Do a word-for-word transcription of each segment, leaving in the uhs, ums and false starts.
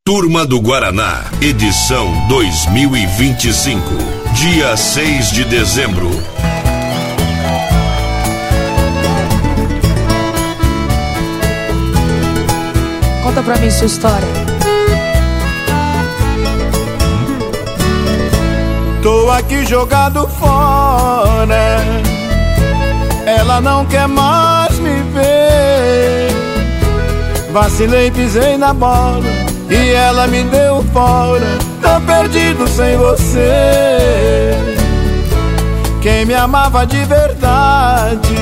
Turma do Guaraná, edição dois mil e vinte e cinco, dia seis de dezembro. Conta pra mim sua história. Tô aqui jogado fora, ela não quer mais me ver. Vacilei, pisei na bola e ela me deu fora. Tô perdido sem você. Quem me amava de verdade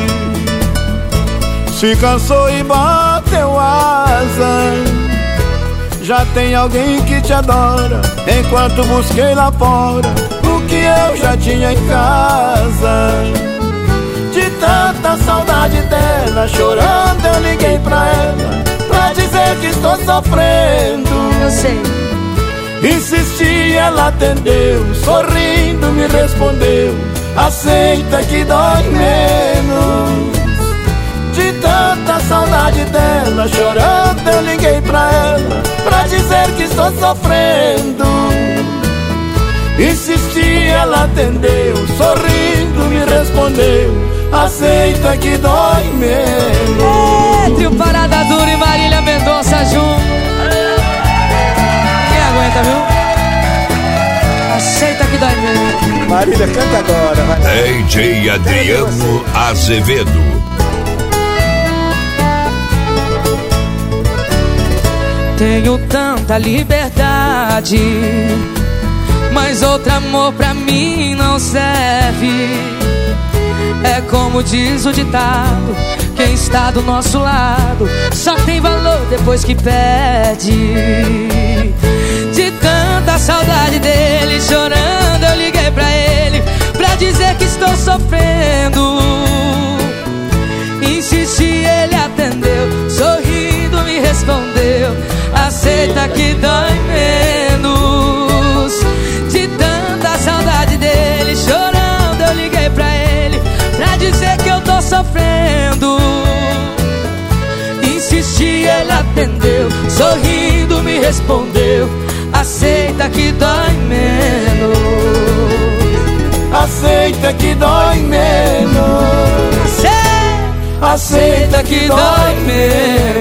se cansou e bateu asa. Já tem alguém que te adora, enquanto busquei lá fora o que eu já tinha em casa. De tanta saudade dela, chorando eu liguei pra ela pra dizer que estou sofrendo. Eu sei. Insisti, ela atendeu, sorrindo me respondeu: aceita que dói menos. De tanta saudade dela, chorando eu liguei pra ela pra dizer que estou sofrendo. Insisti, ela atendeu, sorrindo me respondeu: aceita que dói menos. É, trio Parada Dura e Marília Mendonça junto. Quem aguenta, viu? Aceita que dói menos. Marília, canta agora, vai. D J Adriano Azevedo. Tenho tanta liberdade, mas outro amor pra mim não serve. É como diz o ditado: quem está do nosso lado só tem valor depois que perde. De tanta saudade dele, chorando eu liguei pra ele pra dizer que estou sofrendo. Insisti, ele atendeu, sorrindo me respondeu: aceita que dói menos. De tanta saudade dele, chorando eu liguei pra ele pra dizer que eu tô sofrendo. Insisti, ele atendeu, sorrindo me respondeu: aceita que dói menos. Aceita que dói menos. Aceita, Aceita que dói menos.